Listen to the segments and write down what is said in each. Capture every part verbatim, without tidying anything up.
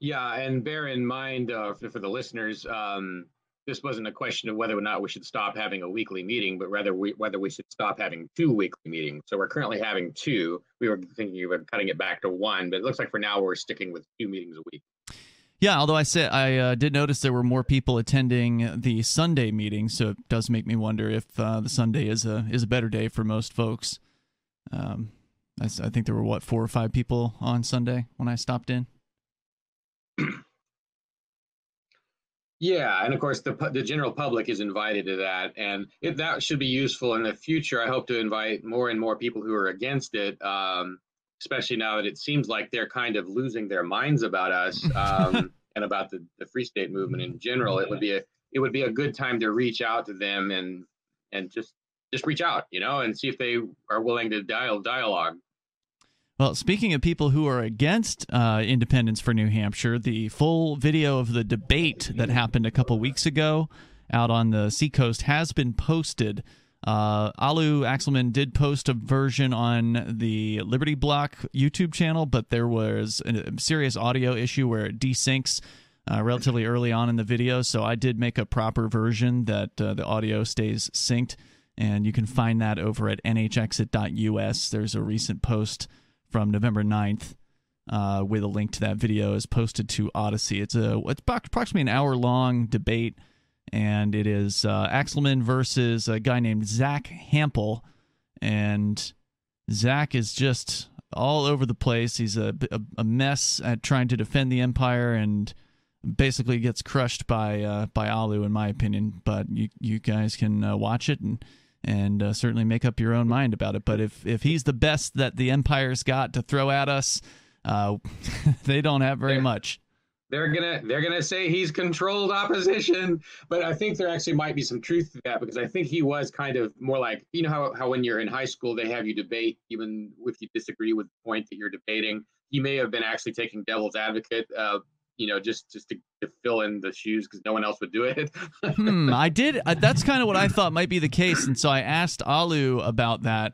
Yeah, and bear in mind uh, for, for the listeners, um, this wasn't a question of whether or not we should stop having a weekly meeting, but rather we, whether we should stop having two weekly meetings. So we're currently having two. We were thinking of cutting it back to one, but it looks like for now we're sticking with two meetings a week. Yeah, although I said I uh, did notice there were more people attending the Sunday meeting, so it does make me wonder if uh, the Sunday is a is a better day for most folks. Um, I, I think there were what four or five people on Sunday when I stopped in. Yeah, and of course the the general public is invited to that, and it, that should be useful in the future. I hope to invite more and more people who are against it, um, especially now that it seems like they're kind of losing their minds about us um, and about the, the Free State movement in general. It would be a it would be a good time to reach out to them and and just just reach out, you know, and see if they are willing to dial dialogue. Well, speaking of people who are against uh, independence for New Hampshire, the full video of the debate that happened a couple weeks ago out on the Seacoast has been posted. Uh, Alu Axelman did post a version on the Liberty Block YouTube channel, but there was a serious audio issue where it desyncs uh, relatively early on in the video, so I did make a proper version that uh, the audio stays synced, and you can find that over at N H exit dot U S. There's a recent post from November ninth, uh, with a link to that video is posted to Odyssey. It's a it's approximately an hour long debate, and it is uh, Axelman versus a guy named Zach Hampel, and Zach is just all over the place. He's a, a, a mess at trying to defend the empire, and basically gets crushed by uh, by Alu, in my opinion. But you you guys can uh, watch it and. and uh, certainly make up your own mind about it. But if, if he's the best that the Empire's got to throw at us, uh, they don't have very they're, much. They're gonna they're gonna say he's controlled opposition, but I think there actually might be some truth to that, because I think he was kind of more like, you know how, how when you're in high school they have you debate even if you disagree with the point that you're debating. He may have been actually taking devil's advocate, uh, you know, just just to, to fill in the shoes because no one else would do it. hmm, I did. Uh, that's kind of what I thought might be the case, and so I asked Alu about that,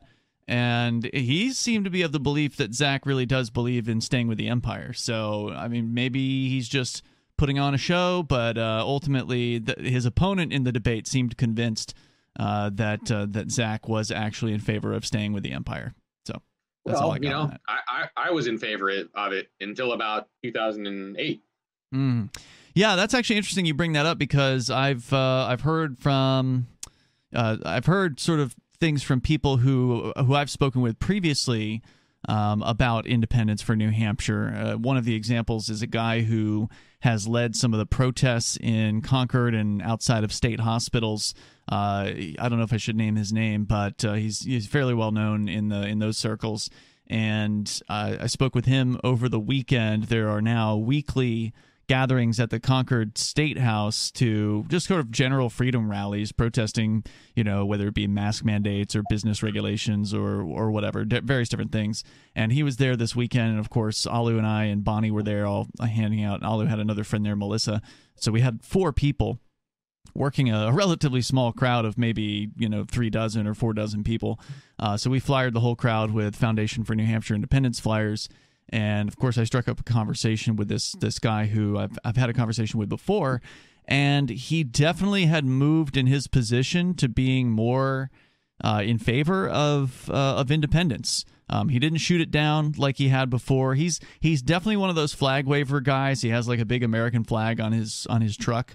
and he seemed to be of the belief that Zach really does believe in staying with the Empire. So, I mean, maybe he's just putting on a show, but uh, ultimately, the, his opponent in the debate seemed convinced uh, that uh, that Zach was actually in favor of staying with the Empire. So that's well, all I got. You know, on that. I, I I was in favor of it until about two thousand eight. Mm. Yeah, that's actually interesting you bring that up, because I've uh, I've heard from uh, I've heard sort of things from people who who I've spoken with previously um, about independence for New Hampshire. Uh, one of the examples is a guy who has led some of the protests in Concord and outside of state hospitals. Uh, I don't know if I should name his name, but uh, he's he's fairly well known in the in those circles. And uh, I spoke with him over the weekend. There are now weekly gatherings at the Concord State House to just sort of general freedom rallies, protesting, you know, whether it be mask mandates or business regulations or or whatever, d- various different things. And he was there this weekend, and of course, Alu and I and Bonnie were there all handing out. And Alu had another friend there, Melissa. So we had four people working a, a relatively small crowd of maybe, you know, three dozen or four dozen people. Uh, so we flyered the whole crowd with Foundation for New Hampshire Independence flyers. And of course, I struck up a conversation with this this guy who I've I've had a conversation with before, and he definitely had moved in his position to being more uh, in favor of uh, of independence. Um, he didn't shoot it down like he had before. He's he's definitely one of those flag waver guys. He has like a big American flag on his on his truck.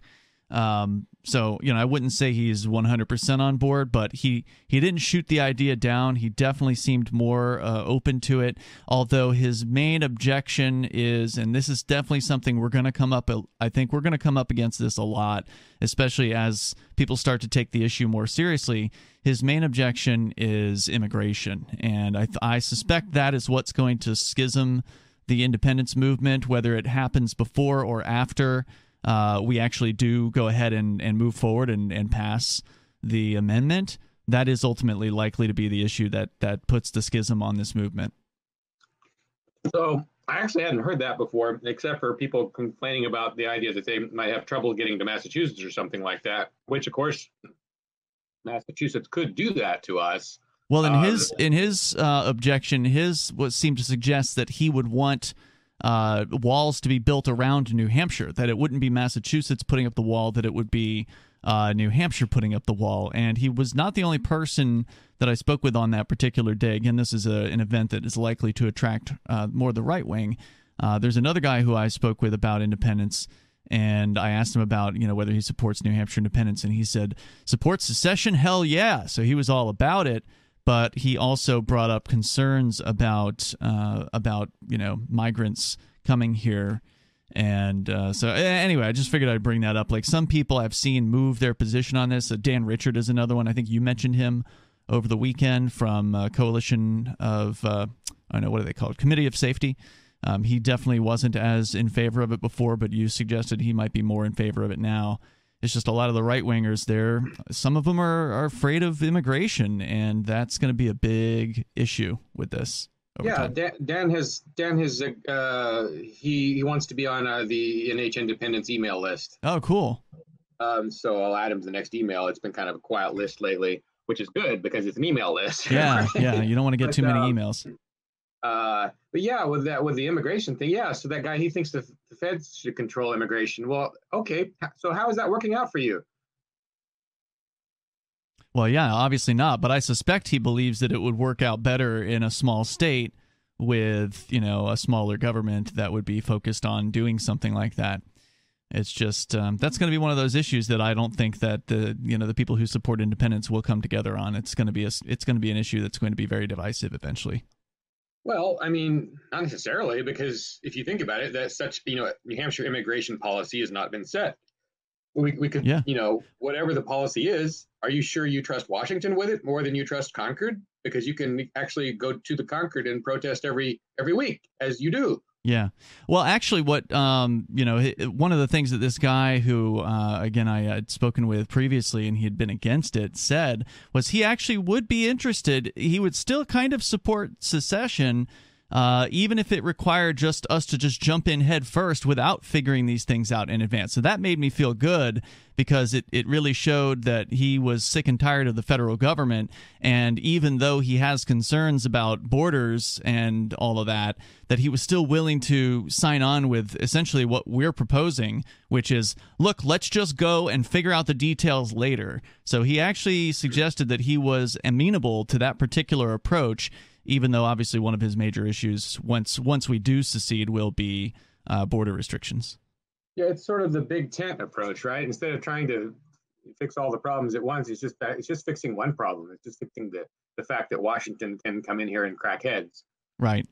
Um, so, you know, I wouldn't say he's one hundred percent on board, but he, he didn't shoot the idea down. He definitely seemed more uh, open to it, although his main objection is, and this is definitely something we're going to come up, I think we're going to come up against this a lot, especially as people start to take the issue more seriously. His main objection is immigration, and I, I suspect that is what's going to schism the independence movement, whether it happens before or after Uh, we actually do go ahead and, and move forward and, and pass the amendment. That is ultimately likely to be the issue that, that puts the schism on this movement. So I actually hadn't heard that before, except for people complaining about the idea that they might have trouble getting to Massachusetts or something like that, which, of course, Massachusetts could do that to us. Well, in uh, his in his uh, objection, his what seemed to suggest that he would want uh, walls to be built around New Hampshire, that it wouldn't be Massachusetts putting up the wall, that it would be uh, New Hampshire putting up the wall. And he was not the only person that I spoke with on that particular day. Again, this is a, an event that is likely to attract uh, more the right wing. Uh, there's another guy who I spoke with about independence, and I asked him about, you know, whether he supports New Hampshire independence, and he said, support secession? Hell yeah. So he was all about it, but he also brought up concerns about, uh, about you know, migrants coming here. And uh, so anyway, I just figured I'd bring that up. Like, some people I've seen move their position on this. Uh, Dan Richard is another one. I think you mentioned him over the weekend from uh, Coalition of, uh, I don't know, what are they called? Committee of Safety. Um, he definitely wasn't as in favor of it before, but you suggested he might be more in favor of it now. It's just a lot of the right-wingers there. Some of them are, are afraid of immigration, and that's going to be a big issue with this. Yeah, Dan, Dan has Dan has uh, he he wants to be on uh, the N H Independence email list. Oh, cool. Um, so I'll add him to the next email. It's been kind of a quiet list lately, which is good because it's an email list. Yeah, right? yeah. You don't want to get but, too many um, emails. Uh, but yeah, with that, with the immigration thing, yeah. So that guy, he thinks the, the feds should control immigration. Well, okay. So how is that working out for you? Well, yeah, obviously not. But I suspect he believes that it would work out better in a small state with, you know, a smaller government that would be focused on doing something like that. It's just um, that's going to be one of those issues that I don't think that the you know the people who support independence will come together on. It's going to be a, it's going to be an issue that's going to be very divisive eventually. Well, I mean, not necessarily, because if you think about it, that such, you know, New Hampshire immigration policy has not been set. We we could, yeah. you know, whatever the policy is, are you sure you trust Washington with it more than you trust Concord? Because you can actually go to the Concord and protest every every week, as you do. Yeah. Well, actually, what, um, you know, one of the things that this guy who, uh, again, I had spoken with previously and he had been against it said was he actually would be interested. He would still kind of support secession, uh, even if it required just us to just jump in head first without figuring these things out in advance. So that made me feel good because it, it really showed that he was sick and tired of the federal government. And even though he has concerns about borders and all of that, that he was still willing to sign on with essentially what we're proposing, which is, look, let's just go and figure out the details later. So he actually suggested that he was amenable to that particular approach, even though obviously one of his major issues once once we do secede will be uh, border restrictions. Yeah, it's sort of the big tent approach, right? Instead of trying to fix all the problems at once, it's just it's just fixing one problem. It's just fixing the, the fact that Washington can come in here and crack heads. Right.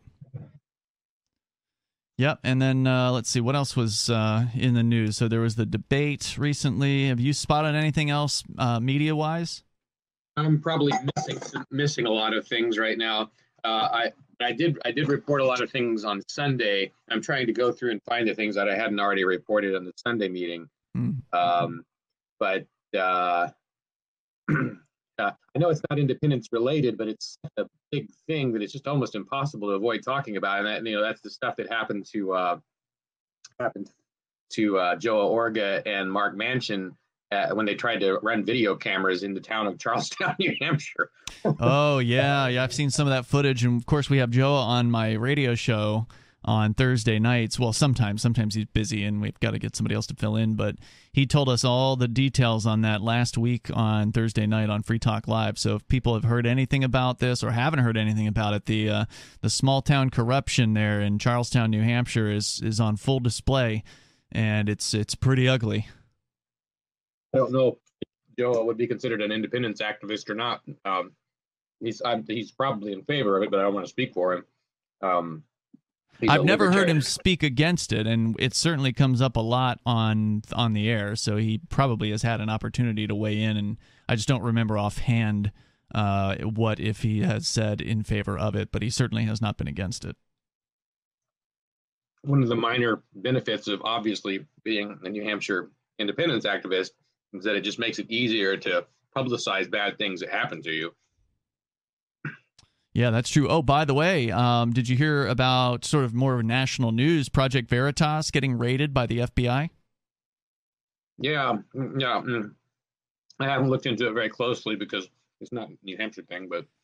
Yep, and then uh, let's see, what else was uh, in the news? So there was the debate recently. Have you spotted anything else uh, media-wise? I'm probably missing missing a lot of things right now. Uh, I I did I did report a lot of things on Sunday. I'm trying to go through and find the things that I hadn't already reported on the Sunday meeting. Mm. Um, but uh, uh, I know it's not independence related, but it's a big thing that it's just almost impossible to avoid talking about. And that, you know, that's the stuff that happened to uh, happened to uh, Joe Orga and Mark Manchin uh, when they tried to run video cameras in the town of Charlestown, New Hampshire. Oh yeah, yeah, I've seen some of that footage, and of course we have Joe on my radio show on Thursday nights. Well, sometimes, sometimes he's busy and we've got to get somebody else to fill in, but he told us all the details on that last week on Thursday night on Free Talk Live. So if people have heard anything about this or haven't heard anything about it, the uh, the small town corruption there in Charlestown, New Hampshire is is on full display, and it's it's pretty ugly. I don't know if Joe would be considered an independence activist or not. Um, he's I'm, he's probably in favor of it, but I don't want to speak for him. Um, I've never heard him speak against it, and it certainly comes up a lot on on the air, so he probably has had an opportunity to weigh in, and I just don't remember offhand uh, what if he has said in favor of it, but he certainly has not been against it. One of the minor benefits of obviously being a New Hampshire independence activist is that it just makes it easier to publicize bad things that happen to you. Yeah, that's true. Oh, by the way, um, did you hear about sort of more of national news, Project Veritas getting raided by the F B I? Yeah, yeah. I haven't looked into it very closely because it's not a New Hampshire thing, but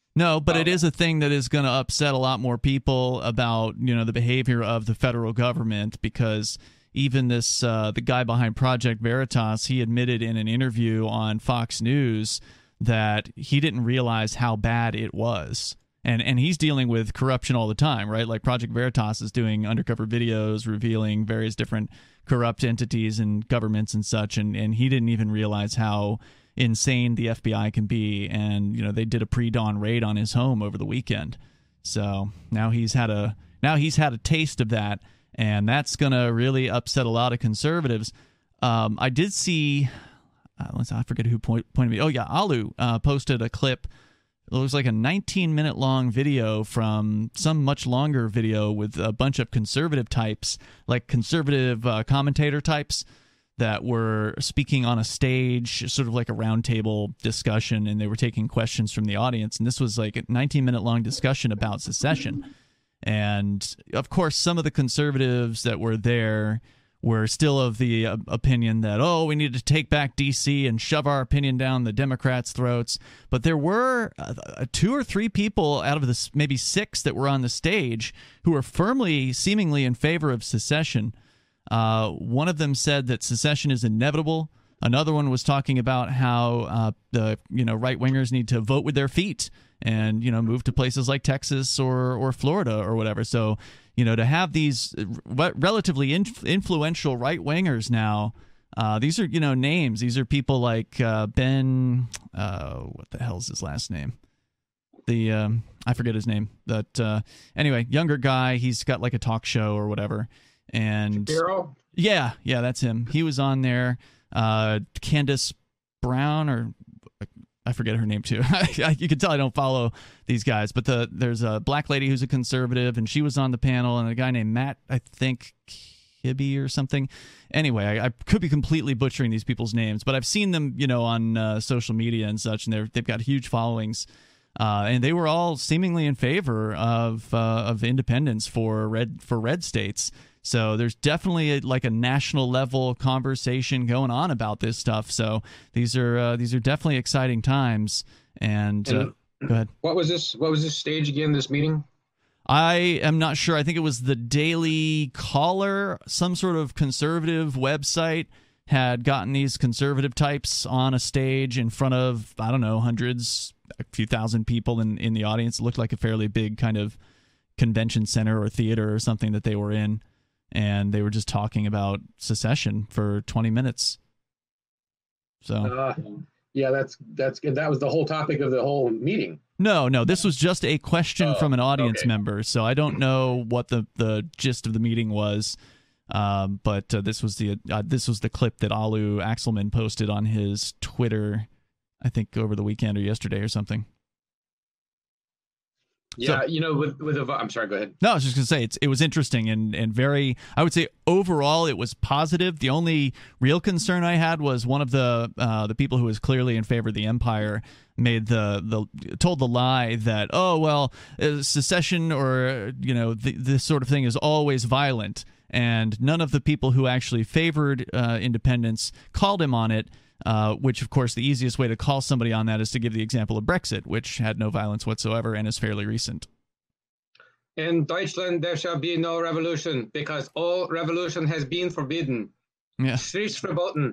No, but Um, it is a thing that is going to upset a lot more people about, you know, the behavior of the federal government, because even this uh, the guy behind Project Veritas, he admitted in an interview on Fox News that he didn't realize how bad it was. And and he's dealing with corruption all the time, right? Like Project Veritas is doing undercover videos revealing various different corrupt entities and governments and such, and, and he didn't even realize how insane the F B I can be. And you know, they did a pre-dawn raid on his home over the weekend. So now he's had a now he's had a taste of that, and that's going to really upset a lot of conservatives. Um, I did see, uh, I forget who point, pointed me. Oh yeah, Alu uh, posted a clip. It looks like a nineteen minute long video from some much longer video with a bunch of conservative types, like conservative uh, commentator types that were speaking on a stage, sort of like a roundtable discussion, and they were taking questions from the audience. And this was like a nineteen minute long discussion about secession. And of course, some of the conservatives that were there were still of the uh, opinion that, oh, we need to take back D C and shove our opinion down the Democrats' throats. But there were uh, two or three people out of the maybe six that were on the stage who were firmly, seemingly in favor of secession. Uh, one of them said that secession is inevitable. Another one was talking about how uh, the you know right wingers need to vote with their feet and you know move to places like Texas or or Florida or whatever. So you know to have these re- relatively inf- influential right wingers now, uh, these are you know names. These are people like uh, Ben. Uh, what the hell is his last name? The um, I forget his name. But uh, anyway, younger guy. He's got like a talk show or whatever. And Shapiro? yeah, yeah, that's him. He was on there. Uh, Candace Brown, or I forget her name too. You can tell I don't follow these guys, but the there's a black lady who's a conservative, and she was on the panel, and a guy named Matt, I think Kibbe or something. Anyway, I, I could be completely butchering these people's names, but I've seen them, you know, on uh, social media and such, and they're they've got huge followings. Uh, and they were all seemingly in favor of uh, of independence for red for red states. So there's definitely a, like a national level conversation going on about this stuff. So these are uh, these are definitely exciting times. And, and uh, go ahead. What was this? What was this stage again? This meeting? I am not sure. I think it was the Daily Caller, some sort of conservative website had gotten these conservative types on a stage in front of, I don't know, hundreds, a few thousand people in, in the audience. It looked like a fairly big kind of convention center or theater or something that they were in. And they were just talking about secession for twenty minutes. So, uh, yeah, that's that's good. That was the whole topic of the whole meeting. No, no, this was just a question oh, from an audience okay. member. So I don't know what the, the gist of the meeting was, um, but uh, this was the uh, this was the clip that Alu Axelman posted on his Twitter, I think over the weekend or yesterday or something. Yeah, so, you know, with with a, I'm sorry, go ahead. No, I was just gonna say it's it was interesting and and very. I would say overall it was positive. The only real concern I had was one of the uh, the people who was clearly in favor of the empire made the the told the lie that oh well uh, secession or you know th- this sort of thing is always violent, and none of the people who actually favored uh, independence called him on it. Uh, which, of course, the easiest way to call somebody on that is to give the example of Brexit, which had no violence whatsoever and is fairly recent. In Deutschland, there shall be no revolution because all revolution has been forbidden. Yeah. Strich verboten.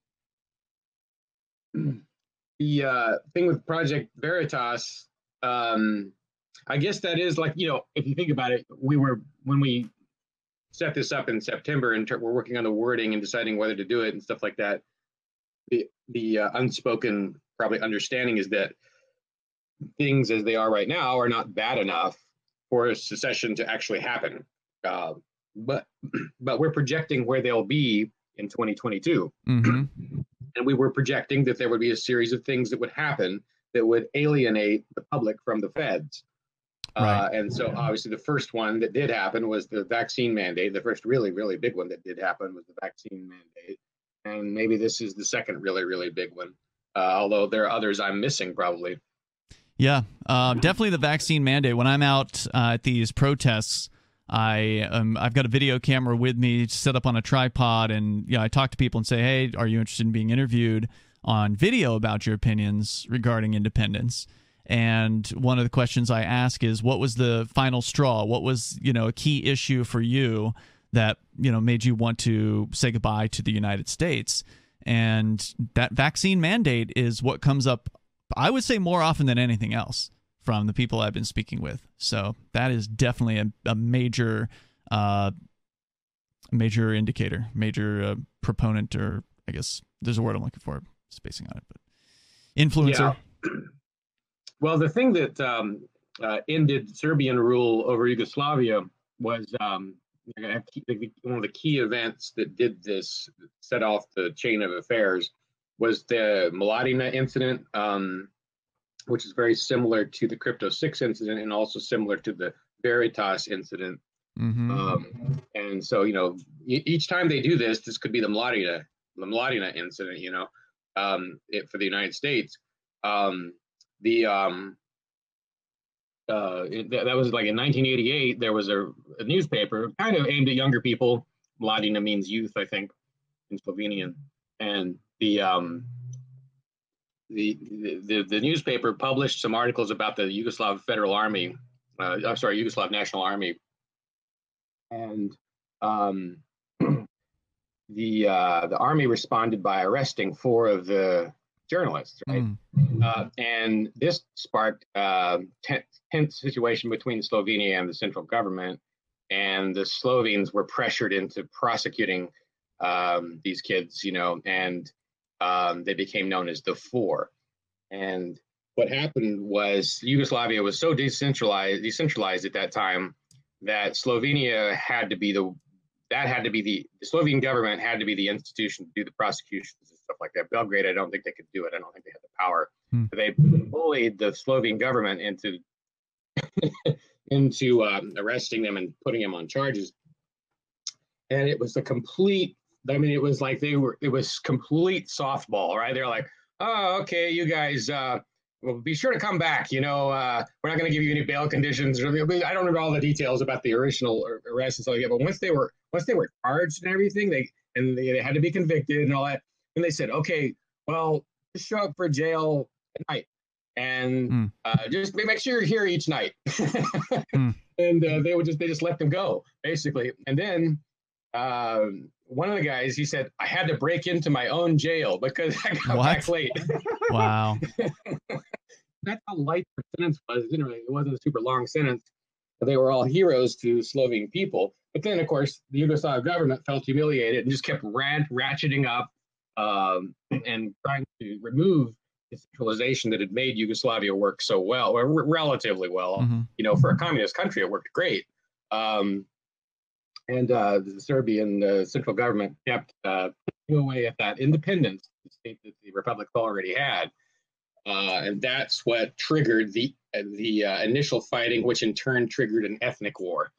The uh, thing with Project Veritas, um, I guess that is like, you know, if you think about it, we were, when we set this up in September and we're working on the wording and deciding whether to do it and stuff like that, the the uh, unspoken probably understanding is that things as they are right now are not bad enough for secession to actually happen. Uh, but but we're projecting where they'll be in twenty twenty-two. Mm-hmm. And we were projecting that there would be a series of things that would happen that would alienate the public from the feds. Right. Uh, and so obviously the first one that did happen was the vaccine mandate. The first really, really big one that did happen was the vaccine mandate. And maybe this is the second really, really big one, uh, although there are others I'm missing probably. Yeah, uh, definitely the vaccine mandate. When I'm out uh, at these protests, I um, I've got a video camera with me set up on a tripod, and you know, I talk to people and say, "Hey, are you interested in being interviewed on video about your opinions regarding independence?" And one of the questions I ask is, what was the final straw? What was, you know, a key issue for you that, you know, made you want to say goodbye to the United States? And that vaccine mandate is what comes up, I would say, more often than anything else from the people I've been speaking with. So that is definitely a, a major, uh, major indicator, major uh, proponent, or I guess there's a word I'm looking for, spacing on it, but influencer. Yeah. Well, the thing that um, uh, ended Serbian rule over Yugoslavia was um, one of the key events that did this, set off the chain of affairs, was the Mladina incident, um, which is very similar to the Crypto six incident and also similar to the Veritas incident. Mm-hmm. Um, and so, you know, e- each time they do this, this could be the Mladina, the Mladina incident, you know, um, it, for the United States. Um, the um, uh, it, that was like in nineteen eighty-eight, there was a, a newspaper kind of aimed at younger people. Mladina means youth, I think, in Slovenian. And the um, the, the the newspaper published some articles about the Yugoslav Federal Army. Uh, I'm sorry, Yugoslav National Army. And um, the uh, the army responded by arresting four of the journalists, right? Mm. Uh, and this sparked a uh, tense, tense situation between Slovenia and the central government. And the Slovenes were pressured into prosecuting um, these kids, you know, and um, they became known as the Four. And what happened was Yugoslavia was so decentralized, decentralized at that time that Slovenia had to be the, that had to be the, the Slovene government had to be the institution to do the prosecutions and stuff like that. Belgrade, I don't think they could do it. I don't think they had the power. Hmm. They bullied the Slovene government into into um, arresting them and putting them on charges. And it was a complete, I mean, it was like they were, it was complete softball, right? They're like, oh, okay, you guys, uh, well, be sure to come back. You know, uh, we're not going to give you any bail conditions. I don't remember all the details about the original arrest and stuff like that. But once they were, once they were charged and everything, they and they, they had to be convicted and all that. And they said, okay, well, just show up for jail at night, and mm. uh, just make sure you're here each night. mm. And uh, they would just they just let them go basically. And then um, one of the guys, he said, I had to break into my own jail because I got what? back late. Wow. That's how light the sentence was. It, didn't really, it wasn't a super long sentence. They were all heroes to Slovene people. But then, of course, the Yugoslav government felt humiliated and just kept rat- ratcheting up um, and trying to remove the centralization that had made Yugoslavia work so well, or r- relatively well. Mm-hmm. You know, for a communist country, it worked great. Um, and uh, the Serbian uh, central government kept uh, chipping away at that independence, the state that the republic already had. Uh, and that's what triggered the uh, the uh, initial fighting, which in turn triggered an ethnic war.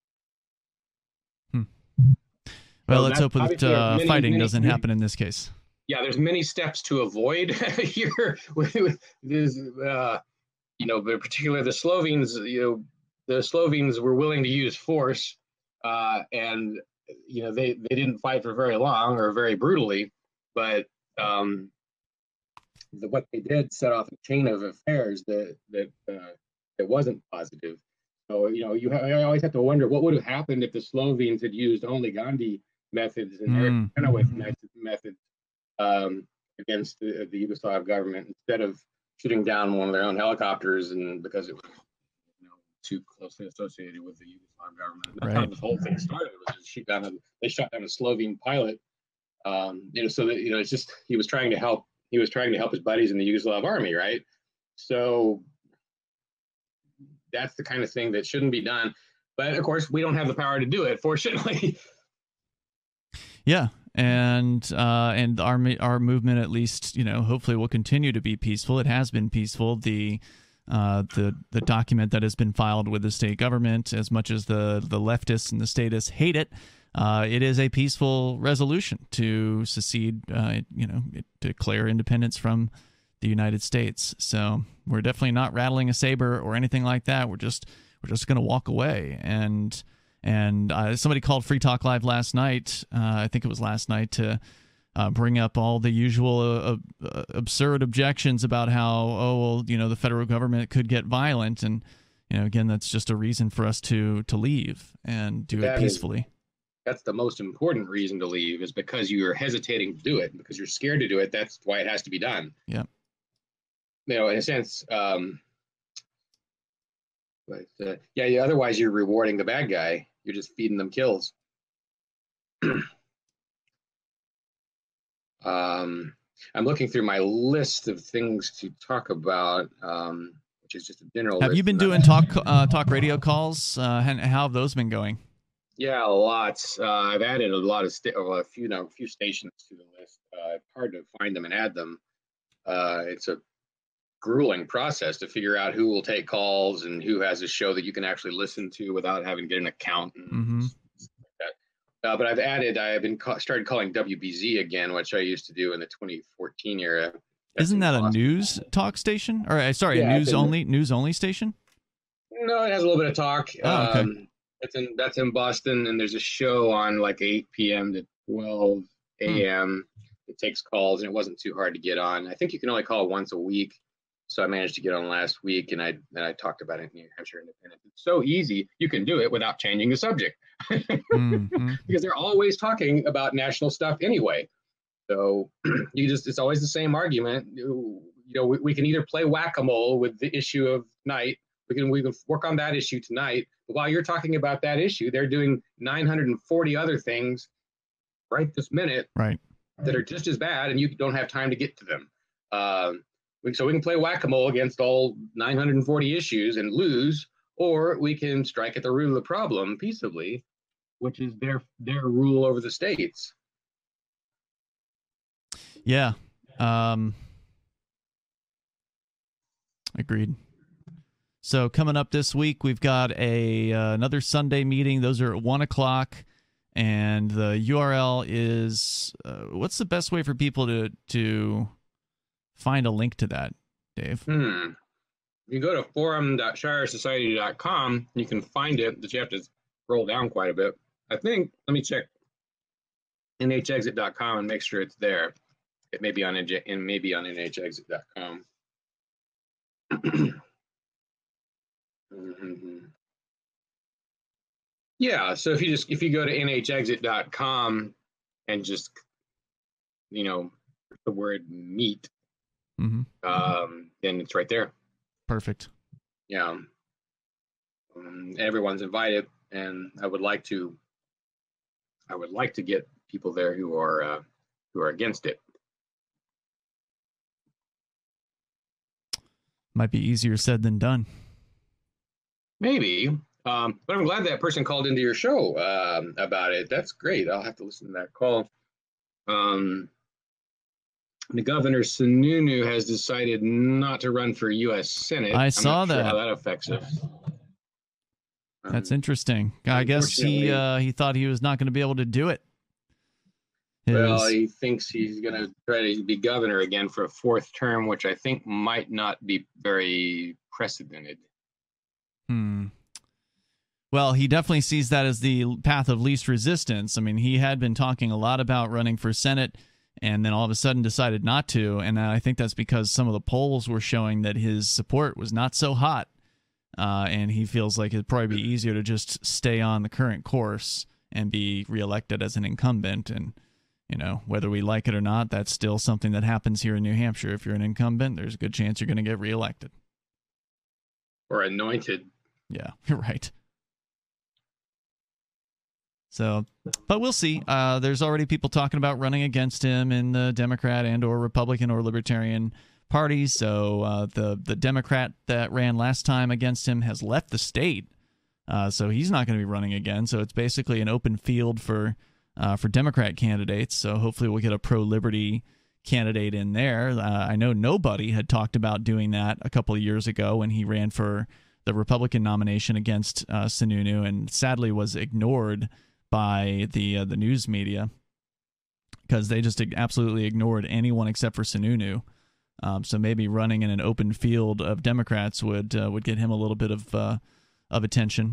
Hmm. Well, so let's hope that uh, many, fighting many, doesn't many, happen in this case. Yeah, there's many steps to avoid here. With this, uh, you know, but particularly the Slovenes. You know, the Slovenes were willing to use force, uh, and you know they they didn't fight for very long or very brutally, but. Um, The, what they did set off a chain of affairs that that uh, that wasn't positive. So you know, you ha- I always have to wonder what would have happened if the Slovenes had used only Gandhi methods and mm. Erdogan methods um, against the, the Yugoslav government instead of shooting down one of their own helicopters, and because it was you know, too closely associated with the Yugoslav government. That's right. How this whole thing started. It was just shoot down. A, they shot down a Slovene pilot. Um, you know, so that you know, it's just he was trying to help. He was trying to help his buddies in the Yugoslav army, right? So that's the kind of thing that shouldn't be done. But of course, we don't have the power to do it, fortunately. Yeah, and uh, and our our movement, at least, you know, hopefully will continue to be peaceful. It has been peaceful. The uh, the the document that has been filed with the state government, as much as the the leftists and the statists hate it. Uh, it is a peaceful resolution to secede, uh, you know, declare independence from the United States. So we're definitely not rattling a saber or anything like that. We're just we're just going to walk away. And and uh, somebody called Free Talk Live last night. Uh, I think it was last night to uh, bring up all the usual uh, uh, absurd objections about how, oh, well, you know, the federal government could get violent. And, you know, again, that's just a reason for us to to leave and do That it is- peacefully. That's the most important reason to leave, is because you're hesitating to do it, because you're scared to do it. That's why it has to be done. Yeah. You know, in a sense, um, but uh, yeah, yeah, otherwise you're rewarding the bad guy. You're just feeding them kills. um, I'm looking through my list of things to talk about, um, which is just a general Have list. you been doing talk uh, talk radio calls? Uh, and how have those been going? Yeah, lots. Uh, I've added a lot of sta- well, a few now, a few stations to the list. Uh, it's hard to find them and add them. Uh, it's a grueling process to figure out who will take calls and who has a show that you can actually listen to without having to get an account. And Mm-hmm. stuff like that. Uh, but I've added. I have been ca- started calling W B Z again, which I used to do in the twenty fourteen era. That's Isn't in that a Boston. news talk station? Or uh, sorry, Yeah, a it's news in- only news only station? No, it has a little bit of talk. Oh, okay. Um, it's in that's in Boston, and there's a show on like eight p.m. to twelve a.m. It takes calls, and it wasn't too hard to get on. I think you can only call once a week, so I managed to get on last week, and I and I talked about it in New Hampshire Independent. It's so easy, you can do it without changing the subject, Mm-hmm. because they're always talking about national stuff anyway. So you just it's always the same argument. You know, we, we can either play whack-a-mole with the issue of tonight. We can we can work on that issue tonight. But while you're talking about that issue, they're doing nine hundred forty other things right this minute Right. that are just as bad, and you don't have time to get to them. Um, we, so we can play whack-a-mole against all nine hundred forty issues and lose, or we can strike at the root of the problem peaceably, which is their their rule over the states. Yeah. Um, agreed. So coming up this week, we've got a uh, another Sunday meeting. Those are at one o'clock, and the U R L is uh, what's the best way for people to to find a link to that, Dave? Hmm. You go to forum dot shire society dot com, you can find it, but you have to scroll down quite a bit. I think, let me check N H exit dot com and make sure it's there. It may be on N- and maybe on N H exit dot com. Mhm. Yeah, so if you just if you go to N H exit dot com and just, you know, the word meet, Mm-hmm. um, then it's right there. Perfect. Yeah. Um, everyone's invited, and I would like to I would like to get people there who are uh, who are against it. Might be easier said than done. Maybe. Um, but I'm glad that person called into your show um, about it. That's great. I'll have to listen to that call. Um, the governor Sununu has decided not to run for U S Senate. I I'm saw not sure that. how that affects us. Um, That's interesting. I guess he unfortunately- uh, he thought he was not going to be able to do it. His- Well, he thinks he's going to try to be governor again for a fourth term, which I think might not be very precedented. Hmm. Well, he definitely sees that as the path of least resistance. I mean, he had been talking a lot about running for Senate, and then all of a sudden decided not to. And I think that's because some of the polls were showing that his support was not so hot. Uh, and he feels like it'd probably be easier to just stay on the current course and be reelected as an incumbent. And, you know, whether we like it or not, that's still something that happens here in New Hampshire. If you're an incumbent, there's a good chance you're going to get reelected. Or anointed. Yeah, you're right. So, but we'll see. Uh, there's already people talking about running against him in the Democrat and or Republican or Libertarian parties. So uh, the the Democrat that ran last time against him has left the state. Uh, so he's not going to be running again. So it's basically an open field for uh, for Democrat candidates. So hopefully we'll get a pro-liberty candidate in there. Uh, I know nobody had talked about doing that a couple of years ago when he ran for the Republican nomination against uh, Sununu, and sadly was ignored by the uh, the news media because they just absolutely ignored anyone except for Sununu. Um, so maybe running in an open field of Democrats would uh, would get him a little bit of uh, of attention.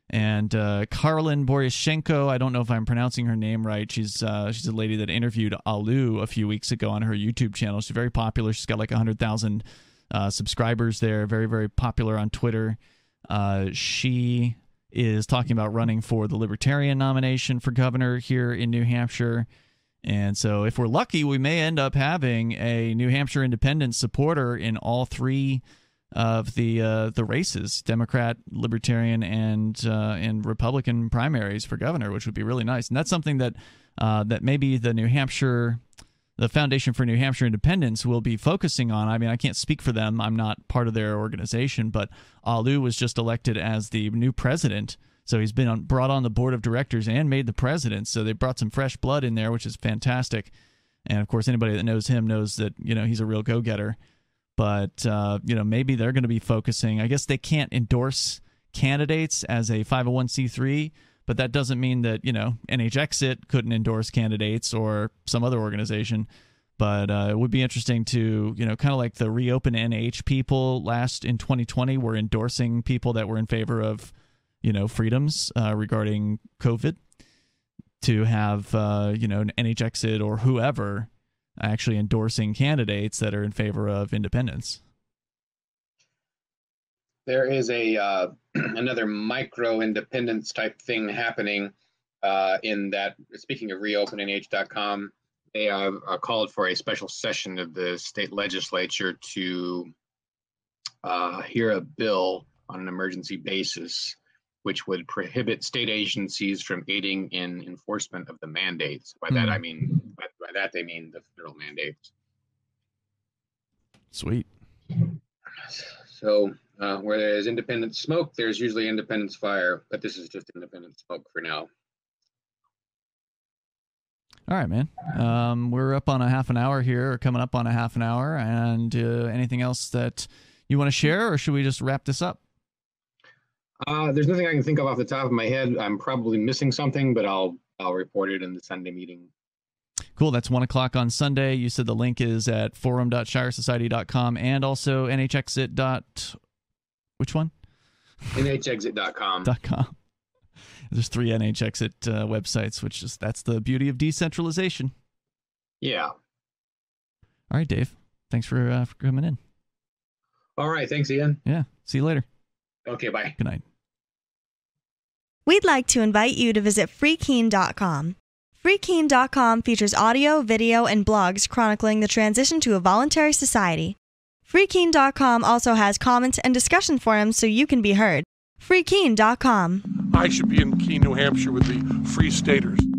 And uh, Karlin Boryashenko, I don't know if I'm pronouncing her name right. She's uh, she's a lady that interviewed Alu a few weeks ago on her YouTube channel. She's very popular. She's got like one hundred thousand uh, subscribers there. Very, very popular on Twitter. Uh, she is talking about running for the Libertarian nomination for governor here in New Hampshire. And so if we're lucky, we may end up having a New Hampshire independent supporter in all three of the uh, the races, Democrat, Libertarian, and uh, and Republican primaries for governor, which would be really nice. And that's something that uh, that maybe the New Hampshire, the Foundation for New Hampshire Independence will be focusing on. I mean, I can't speak for them. I'm not part of their organization, but Alu was just elected as the new president. So he's been on, brought on the board of directors and made the president. So they brought some fresh blood in there, which is fantastic. And of course, anybody that knows him knows that, you know, he's a real go-getter. But, uh, you know, maybe they're going to be focusing. I guess they can't endorse candidates as a five oh one c three, but that doesn't mean that, you know, N H Exit couldn't endorse candidates or some other organization. But uh, it would be interesting to, you know, kind of like the Reopen N H people last in twenty twenty were endorsing people that were in favor of, you know, freedoms uh, regarding COVID, to have, uh, you know, an N H Exit or whoever actually endorsing candidates that are in favor of independence. There is a uh, another micro independence type thing happening uh, in that, speaking of reopen N H dot com, they uh, are called for a special session of the state legislature to uh, hear a bill on an emergency basis, which would prohibit state agencies from aiding in enforcement of the mandates. By that, I mean, by, by that they mean the federal mandates. Sweet. So uh, where there's independent smoke, there's usually independence fire, but this is just independent smoke for now. All right, man. Um, we're up on a half an hour here, or coming up on a half an hour, and uh, anything else that you want to share, or should we just wrap this up? Uh, there's nothing I can think of off the top of my head. I'm probably missing something, but I'll I'll report it in the Sunday meeting. Cool. That's one o'clock on Sunday. You said the link is at forum dot shire society dot com and also N H Exit. Which one? N H exit dot com. .com. There's three N H Exit uh, websites, which is that's the beauty of decentralization. Yeah. All right, Dave. Thanks for, uh, for coming in. All right. Thanks, Ian. Yeah. See you later. Okay. Bye. Good night. We'd like to invite you to visit free keen dot com. free keen dot com features audio, video, and blogs chronicling the transition to a voluntary society. free keen dot com also has comments and discussion forums so you can be heard. free keen dot com. I should be in Keene, New Hampshire with the Free Staters.